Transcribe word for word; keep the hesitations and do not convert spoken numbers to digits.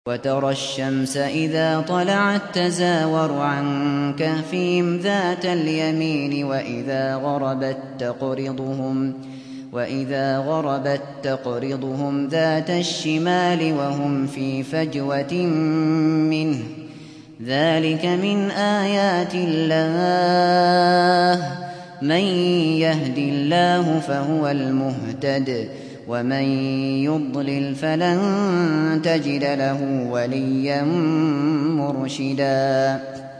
وترى الشمس إذا طلعت تزاور عن كهفهم ذات اليمين وإذا غربت تقرضهم وإذا غربت تقرضهم ذات الشمال وهم في فجوة منه ذلك من آيات الله من يهد الله فهو المهتد ومن يضلل فلن تجد له وليا مرشدا